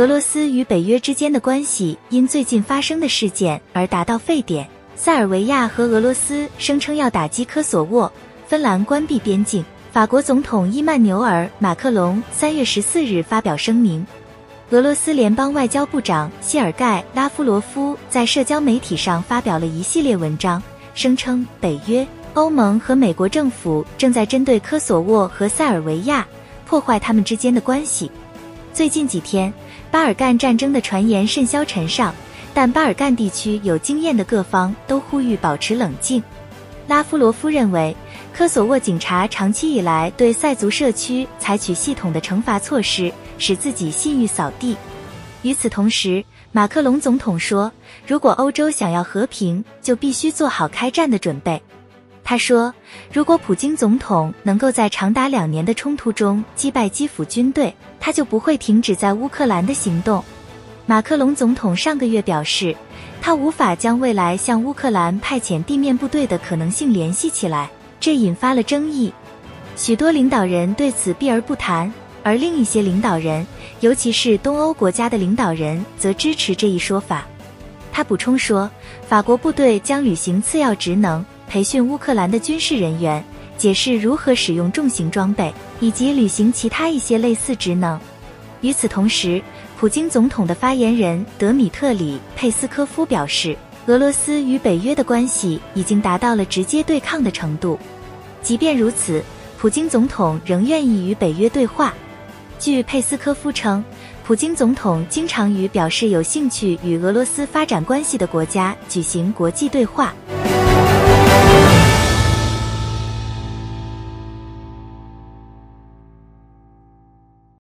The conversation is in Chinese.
俄罗斯与北约之间的关系因最近发生的事件而达到沸点。塞尔维亚和俄罗斯声称要打击科索沃，芬兰关闭边境。法国总统伊曼纽尔·马克龙3月14日发表声明。俄罗斯联邦外交部长谢尔盖·拉夫罗夫在社交媒体上发表了一系列文章，声称北约、欧盟和美国政府正在针对科索沃和塞尔维亚破坏他们之间的关系。最近几天，巴尔干战争的传言甚嚣尘上，但巴尔干地区有经验的各方都呼吁保持冷静。拉夫罗夫认为，科索沃警察长期以来对塞族社区采取系统的惩罚措施，使自己信誉扫地。与此同时，马克龙总统说，如果欧洲想要和平，就必须做好开战的准备。他说，如果普京总统能够在长达2年的冲突中击败基辅军队，他就不会停止在乌克兰的行动。马克龙总统上个月表示，他无法将未来向乌克兰派遣地面部队的可能性联系起来，这引发了争议。许多领导人对此避而不谈，而另一些领导人，尤其是东欧国家的领导人，则支持这一说法。他补充说，法国部队将履行次要职能，培训乌克兰的军事人员，解释如何使用重型装备，以及履行其他一些类似职能。与此同时，普京总统的发言人德米特里·佩斯科夫表示，俄罗斯与北约的关系已经达到了直接对抗的程度。即便如此，普京总统仍愿意与北约对话。据佩斯科夫称，普京总统经常与表示有兴趣与俄罗斯发展关系的国家举行国际对话。